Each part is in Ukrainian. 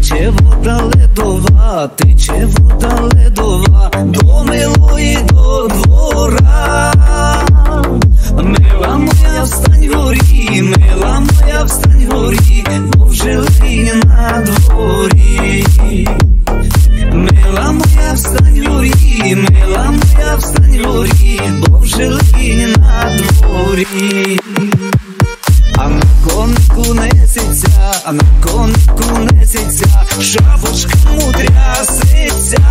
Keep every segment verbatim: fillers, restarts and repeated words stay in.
тече вода ледова, тече вода ледова до милої до двора. Мила моя, встань горі, мила моя, встань горі, бо вже линь на дворі. Мила моя, встань горі, мила моя, встань горі, бо вже линь на дворі. А на конику несеться, а на конику несеться, шапочка мудряситься.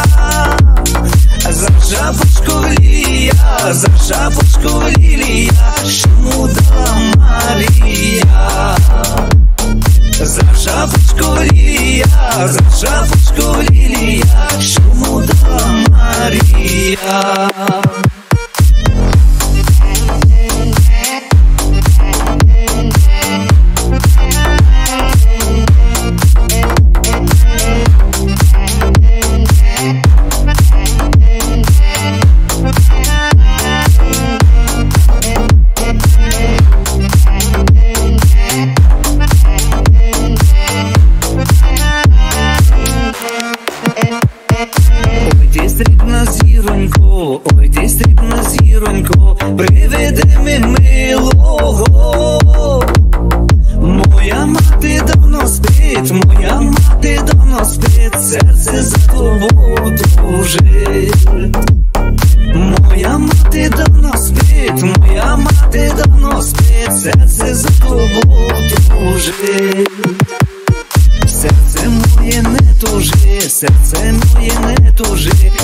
За шапочку лілія, за шапочку лілія, що му дала Марія. За шапочку лілія, за шапочку лілія, що му дала Марія. Зіронько, ой, ти срібна зіронько, приведи ми милого. Моя мати давно спить, моя мати давно спить, серце за тобою тужить. Моя мати давно спить, моя мати давно спить, серце за тобою тужить. Серце моє не тужи, серце моє не тужи,